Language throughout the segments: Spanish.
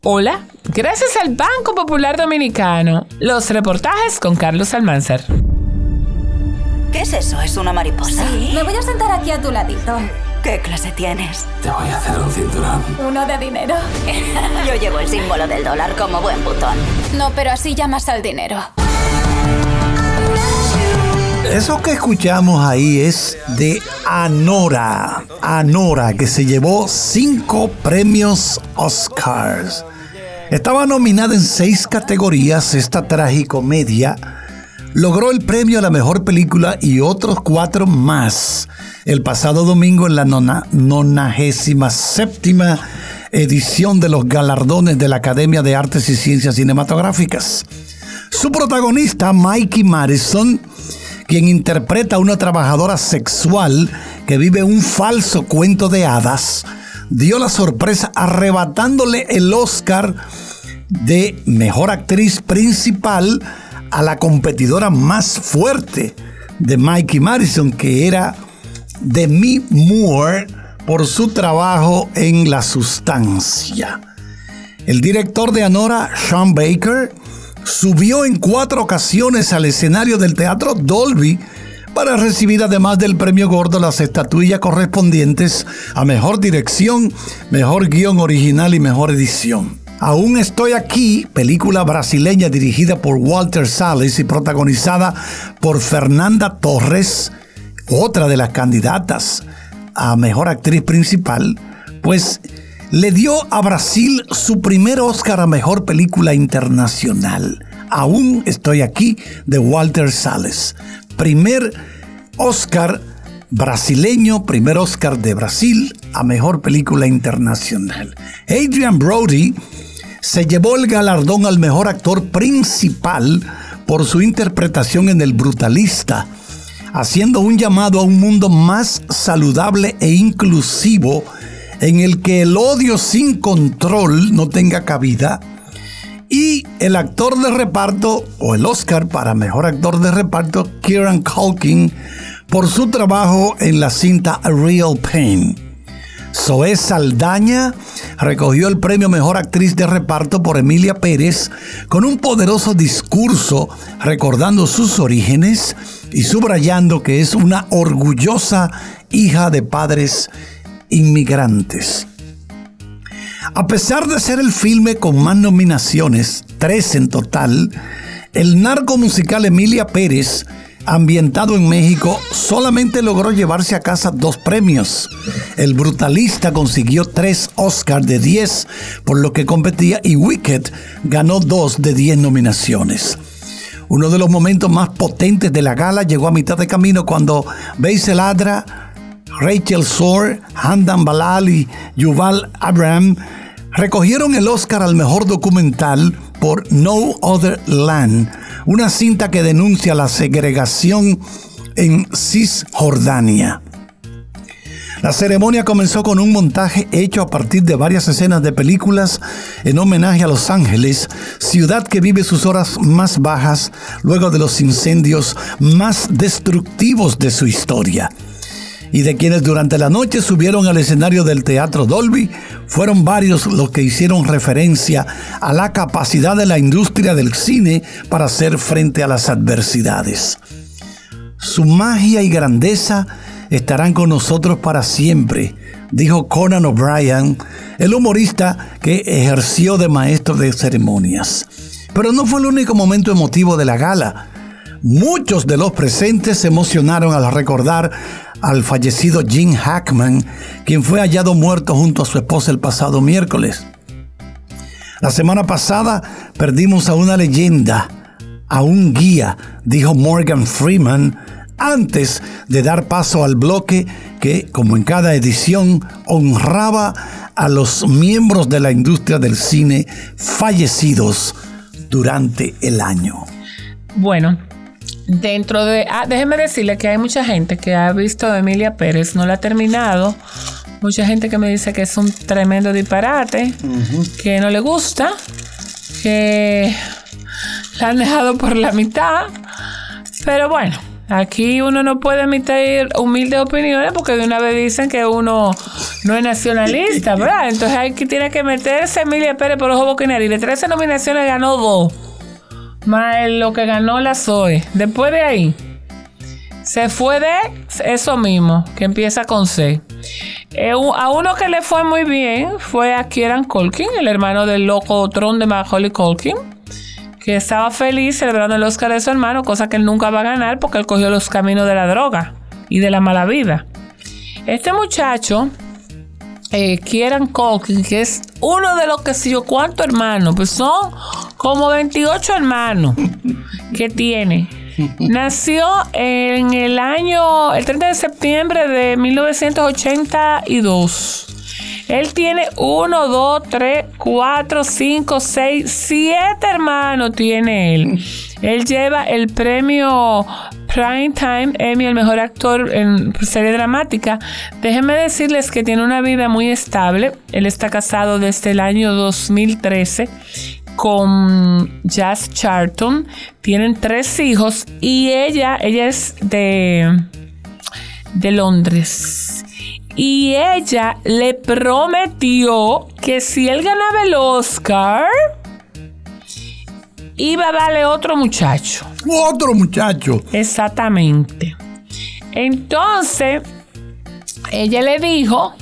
Hola, gracias al Banco Popular Dominicano. Los reportajes con Carlos Almanzar. ¿Qué es eso? ¿Es una mariposa? Sí. Me voy a sentar aquí a tu ladito. ¿Qué clase tienes? Te voy a hacer un cinturón. Uno de dinero. Yo llevo el símbolo del dólar como buen botón. No, pero así llamas al dinero. Eso que escuchamos ahí es de Anora. Anora, que se llevó 5 premios Oscars. Estaba nominada en 6 categorías. Esta tragicomedia logró el premio a la mejor película y otros 4 más el pasado domingo en la 97ª edición de los galardones de la Academia de Artes y Ciencias Cinematográficas. Su protagonista, Mikey Madison, quien interpreta a una trabajadora sexual que vive un falso cuento de hadas, dio la sorpresa arrebatándole el Oscar de Mejor Actriz Principal a la competidora más fuerte de Mikey Madison, que era Demi Moore, por su trabajo en La Sustancia. El director de Anora, Sean Baker, subió en 4 ocasiones al escenario del Teatro Dolby para recibir, además del premio gordo, las estatuillas correspondientes a Mejor Dirección, Mejor Guión Original y Mejor Edición. Aún estoy aquí, película brasileña dirigida por Walter Salles y protagonizada por Fernanda Torres, otra de las candidatas a Mejor Actriz Principal, pues le dio a Brasil su primer Oscar a Mejor Película Internacional. Aún estoy aquí, de Walter Salles. Primer Oscar brasileño, primer Oscar de Brasil a Mejor Película Internacional. Adrien Brody se llevó el galardón al Mejor Actor Principal por su interpretación en El Brutalista, haciendo un llamado a un mundo más saludable e inclusivo en el que el odio sin control no tenga cabida. Y el actor de reparto, o el Oscar para Mejor Actor de Reparto, Kieran Culkin, por su trabajo en la cinta A Real Pain. Zoe Saldaña recogió el premio Mejor Actriz de Reparto por Emilia Pérez, con un poderoso discurso recordando sus orígenes y subrayando que es una orgullosa hija de padres inmigrantes. A pesar de ser el filme con más nominaciones, 3 en total, el narco musical Emilia Pérez, ambientado en México, solamente logró llevarse a casa 2 premios. El Brutalista consiguió 3 Oscars de 10 por lo que competía, y Wicked ganó 2 de 10 nominaciones. Uno de los momentos más potentes de la gala llegó a mitad de camino cuando Basil Adra, Rachel Zohr, Handan Balal y Yuval Abraham recogieron el Oscar al mejor documental por No Other Land, una cinta que denuncia la segregación en Cisjordania. La ceremonia comenzó con un montaje hecho a partir de varias escenas de películas en homenaje a Los Ángeles, ciudad que vive sus horas más bajas luego de los incendios más destructivos de su historia. Y de quienes durante la noche subieron al escenario del Teatro Dolby, fueron varios los que hicieron referencia a la capacidad de la industria del cine para hacer frente a las adversidades. Su magia y grandeza estarán con nosotros para siempre, dijo Conan O'Brien, el humorista que ejerció de maestro de ceremonias. Pero no fue el único momento emotivo de la gala. Muchos de los presentes se emocionaron al recordar al fallecido Gene Hackman, quien fue hallado muerto junto a su esposa el pasado miércoles. La semana pasada perdimos a una leyenda, a un guía, dijo Morgan Freeman, antes de dar paso al bloque que, como en cada edición, honraba a los miembros de la industria del cine fallecidos durante el año. Bueno, dentro de... déjeme decirle que hay mucha gente que ha visto a Emilia Pérez, no la ha terminado. Mucha gente que me dice que es un tremendo disparate, que no le gusta, que la han dejado por la mitad. Pero bueno, Aquí uno no puede emitir humildes opiniones porque de una vez dicen que uno no es nacionalista, ¿verdad? Entonces aquí tiene que meterse Emilia Pérez por ojo, boca y nariz. De 13 nominaciones ganó 2. Más lo que ganó la Zoe. Después de ahí, se fue de eso mismo, que empieza con C. A uno que le fue muy bien fue a Kieran Culkin, el hermano del loco Tron de Macaulay Culkin, que estaba feliz celebrando el Oscar de su hermano, cosa que él nunca va a ganar porque él cogió los caminos de la droga y de la mala vida. Este muchacho, Kieran Culkin, que es uno de los que sé yo cuántos hermanos, pues son como 28 hermanos que tiene. Nació en el 30 de septiembre de 1982. Él tiene 1, 2, 3, 4, 5, 6, 7 hermanos tiene él. Él lleva el premio Primetime Emmy, el mejor actor en serie dramática. Déjenme decirles que tiene una vida muy estable. Él está casado desde el año 2013 con Jazz Charlton. Tienen 3 hijos y ella es de Londres. Y ella le prometió que si él ganaba el Oscar, iba a darle otro muchacho. Otro muchacho. Exactamente. Entonces, él le dijo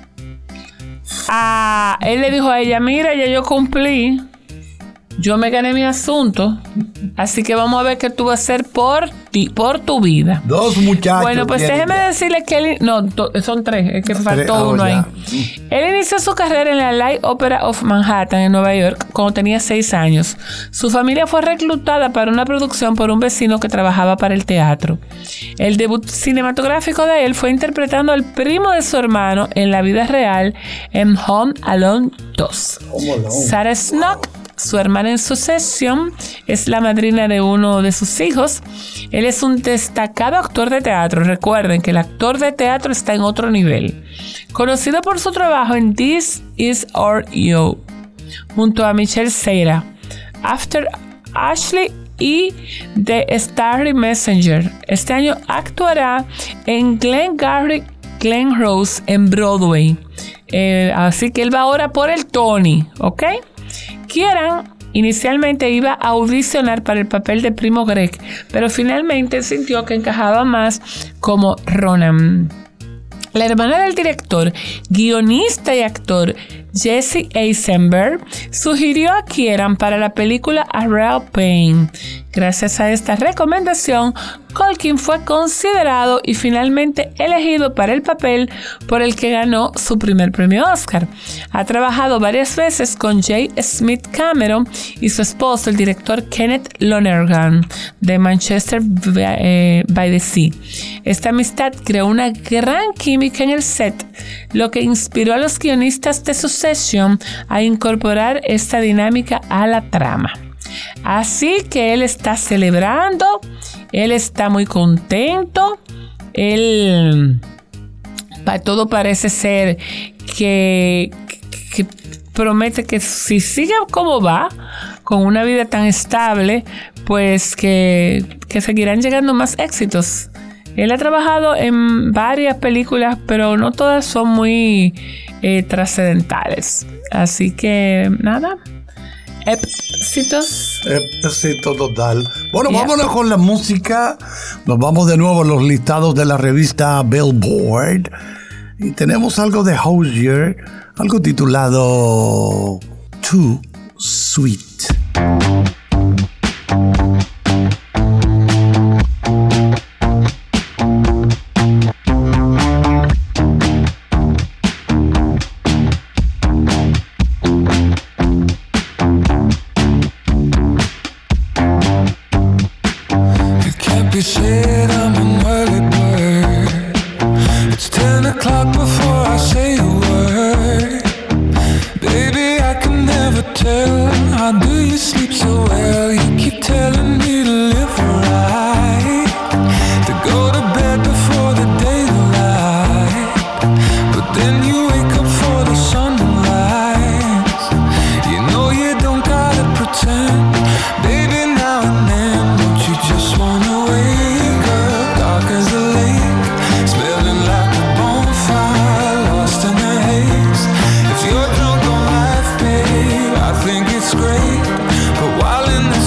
a ella, mira, ya yo cumplí. Yo me gané mi asunto, así que vamos a ver qué tú vas a hacer por ti, por tu vida. 2 muchachos. Bueno, pues déjeme decirle que él... No, son 3, es que faltó uno ahí. Él inició su carrera en la Light Opera of Manhattan, en Nueva York, cuando tenía 6 años. Su familia fue reclutada para una producción por un vecino que trabajaba para el teatro. El debut cinematográfico de él fue interpretando al primo de su hermano en la vida real en Home Alone 2. Sarah Snook, su hermana en sucesión, es la madrina de uno de sus hijos. Él es un destacado actor de teatro. Recuerden que el actor de teatro está en otro nivel. Conocido por su trabajo en This Is Our You, junto a Michelle Cera, After Ashley y The Starry Messenger. Este año actuará en Glengarry Glen Rose en Broadway. Así que él va ahora por el Tony, ¿ok? Kieran inicialmente iba a audicionar para el papel de Primo Greg, pero finalmente sintió que encajaba más como Ronan. La hermana del director, guionista y actor Jesse Eisenberg sugirió a Kieran para la película A Real Pain. Gracias a esta recomendación, Culkin fue considerado y finalmente elegido para el papel por el que ganó su primer premio Oscar. Ha trabajado varias veces con J. Smith Cameron y su esposo, el director Kenneth Lonergan, de Manchester by the Sea. Esta amistad creó una gran química en el set, lo que inspiró a los guionistas de Succession a incorporar esta dinámica a la trama. Así que él está celebrando, él está muy contento, todo parece ser que promete que si sigue como va, con una vida tan estable, pues que seguirán llegando más éxitos. Él ha trabajado en varias películas, pero no todas son muy trascendentales. Así que nada. Éxito total. Bueno, vámonos con la música. Nos vamos de nuevo a los listados de la revista Billboard. Y tenemos algo de Hozier, algo titulado Too Sweet. Said I'm an early bird. It's 10 o'clock before I say a word. Baby, I can never tell. How do you sleep so well? You keep telling me to live right, to go to bed before the daylight. But then you wake up for the sunrise. You know you don't gotta pretend. Baby, now and then, don't you just wanna wake up? it's great, but while in